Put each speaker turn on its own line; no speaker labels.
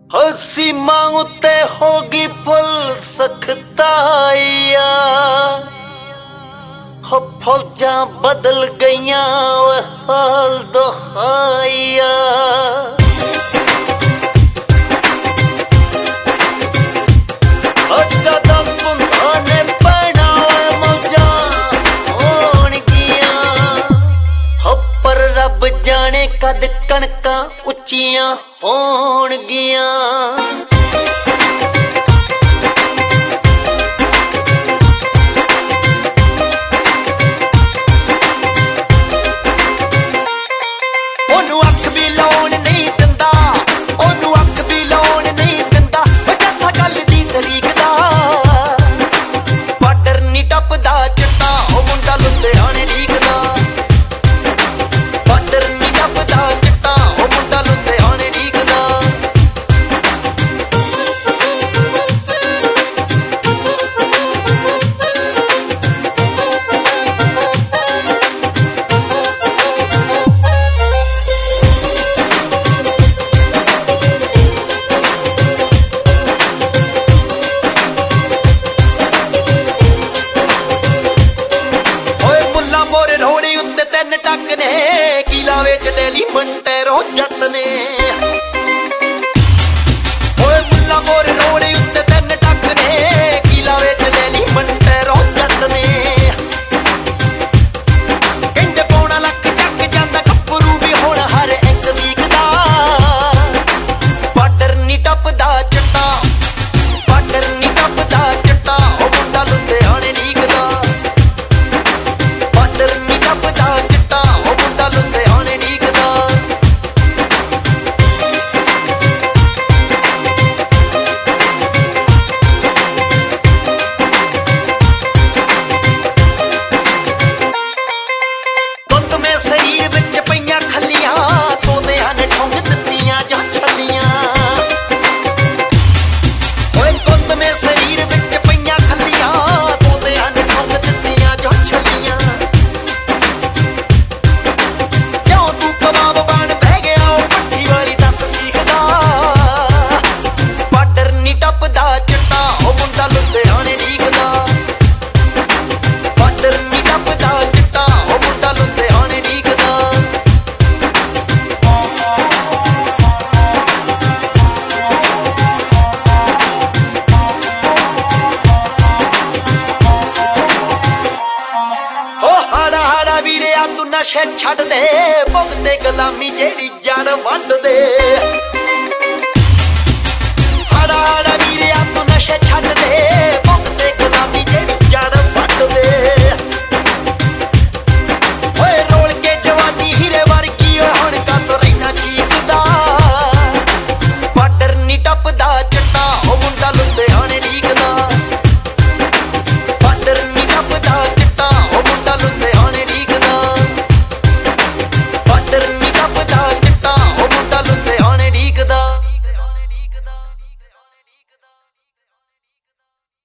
हो सीमा उत्ते होगी फुल सख्ताइया हो फौजा बदल गईया हाल दुहाइया जाने कद कणकां उच्चियां होणगियां ओनू अख भी लाउण नहीं दिंदा ओनू अख भी लाउण नहीं दिंदा जैसा गल दी तरीक दा बार्डर नी टपदा चिट्टा ओ मुंडा लुधियाने ढीकदा मंटेरो जट ने मुला मोरे रोड़े उत्ते तीन टक ने किला विच ले ली मंटेरो जट ने कहंदे पौना लख चक जांदा कपरू भी हुण हर एक वीक दा बार्डर नी टपदा चिट्टा बार्डर नी टपदा चिट्टा ओ मुंडा लुधियाने ढीकदा बार्डर नी टपदा चिट्टा ओ मुंडा लुधियाने ढीकदा शरीर विच पईयां खल्लियां तोंदियां ने ठुंग दित्तियां जां छल्लियां ओए कुंद में शरीर विच पईयां खल्लियां तोंदियां ने ठुंग दित्तियां जां छल्लियां क्यों तू कबाब बन बह गया ओ पट्टी वाली दस सीखदा बार्डर नी टपदा चिट्टा ओ मुंडा लुधियाने ढीकदा बार्डर नी टपदा चिट्टा ओ मुंडा लुधियाने वीरे तू नशे छड्ड दे भुगते गुलामी जेड़ी जड़ वंड दे।